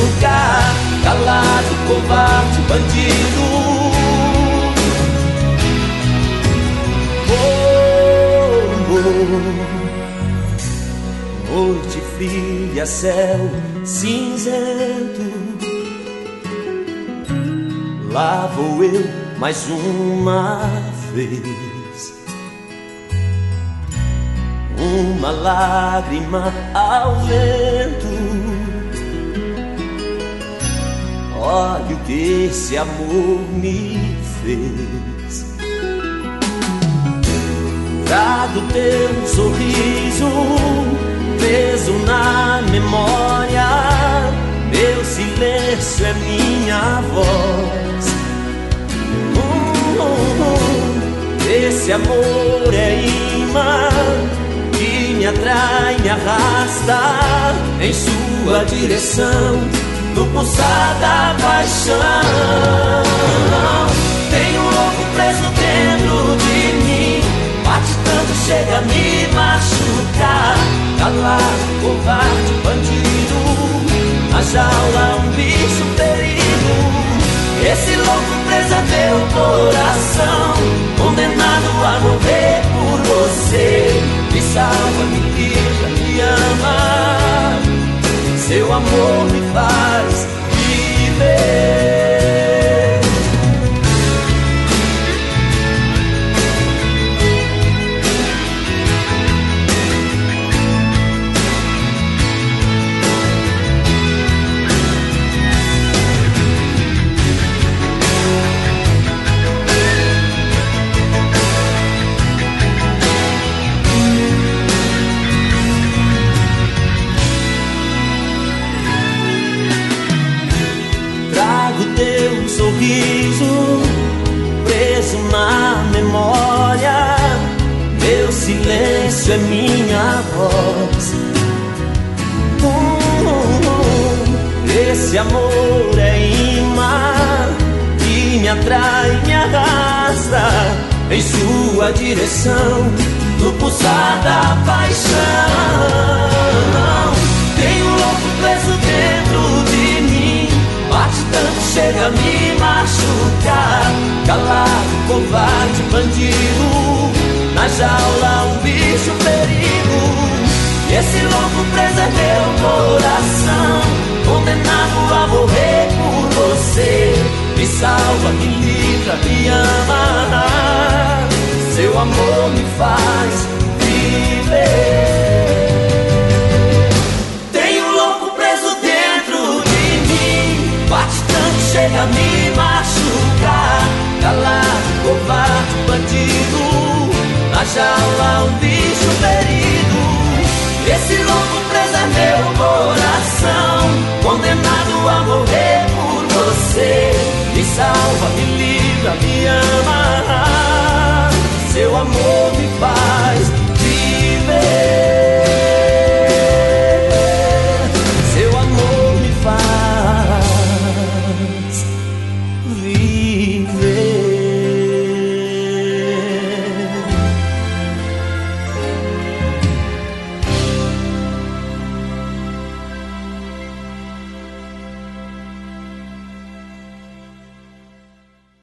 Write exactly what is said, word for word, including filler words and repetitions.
machucar. Calado, covarde, bandido. Oh, oh. Noite fria, céu cinzento. Lá vou eu mais uma vez. Uma lágrima ao vento. Olha o que esse amor me fez. Trago teu sorriso preso na memória. Meu silêncio é minha voz. uh, uh, uh. Esse amor é imã que me atrai, me arrasta em sua direção, no pulsar da paixão. Tem um louco preso dentro de mim, bate tanto, chega a me machucar. Calado, covarde, bandido, na jaula um bicho ferido. Esse louco preso é teu coração, condenado a morrer por você. Me salva, me livra, me ama. Seu amor me faz viver. Teu sorriso preso na memória. Meu silêncio é minha voz. uh, uh, uh. Esse amor é imã que me atrai, me arrasta em sua direção, no pulsar da paixão. Tem um louco preso dentro de mim, bate tanto, chega a me machucar. Calado, covarde, bandido, na jaula um bicho ferido. E esse louco preso é meu coração, condenado a morrer por você. Me salva, me livra, me ama. Seu amor me faz viver.